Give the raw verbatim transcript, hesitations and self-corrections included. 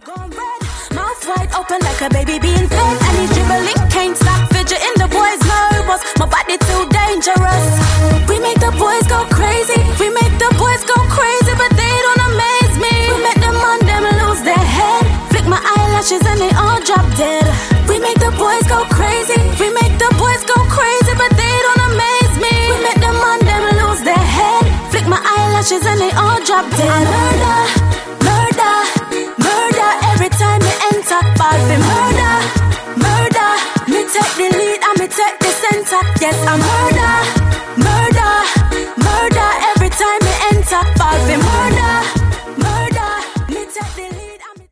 Gone red, mouth wide open like a baby being fed. And he's dribbling, can't stop fidgeting. The boys nervous, my body too dangerous. We make the boys go crazy. We make the boys go crazy, but they don't amaze me. We make them on them lose their head. Flick my eyelashes and they all drop dead. We make the boys go crazy. We make the boys go crazy, but they don't amaze me. We make them on them lose their head. Flick my eyelashes and they all drop dead. I murder, murder, murder every time you enter. Fall for murder, murder. Me take the lead and me take the center. Yes, I murder.